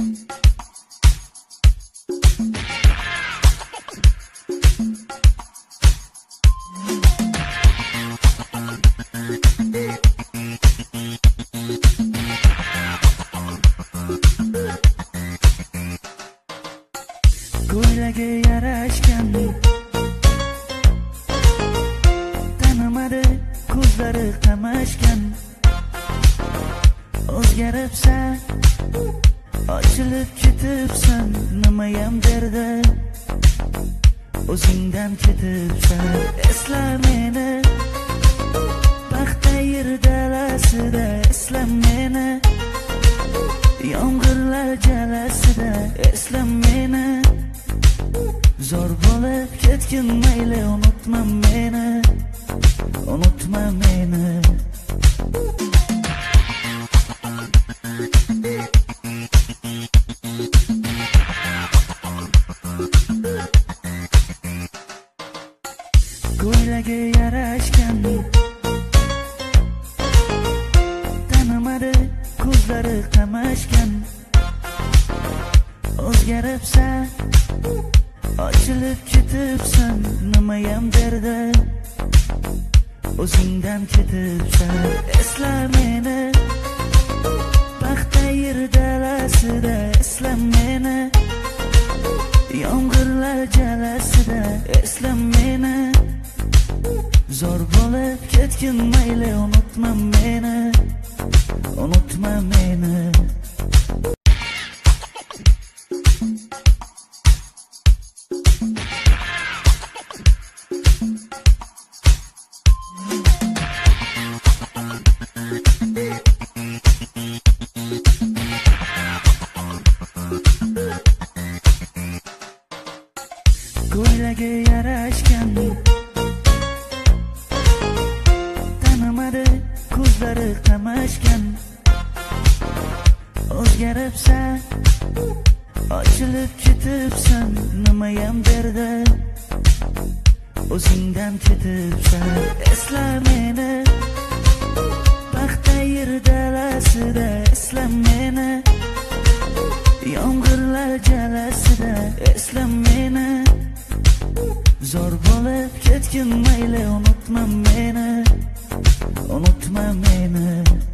Ko'ylagi yarashgan, tanimadi ko'zlari qamashgan. O'zgaribsan, ochilib ketibsan, nimayam derdi o'zingdan ketibsan. Esla meni paxta yer dalasida, esla meni yomg'irlar jalasida, esla meni zor bo'lib ketgin mayli, unutma meni, unutma meni. Ko'ylagi yarashgan, tanimadi ko'zlari qamashgan. O'zgaribsan, ochilib ketibsan, nimayam derdi o'zingdan ketibsan. Esla meni paxta yer dalasida, esla meni yomg'irlar jalasida, esla meni zor bo'lib ketgin mayli, unutma meni, unutma meni. Ko'ylagi yarashgan, tanimadi ko'zlari qamashgan. O'zgaribsan, ochilib ketibsan, nimayam derdi o'zingdan ketibsan. Esla meni paxta yer dalasida, esla meni yomg'irlar jalasida, esla meni zor bo'lib ketgin mayli, unutma meni, unutma meni.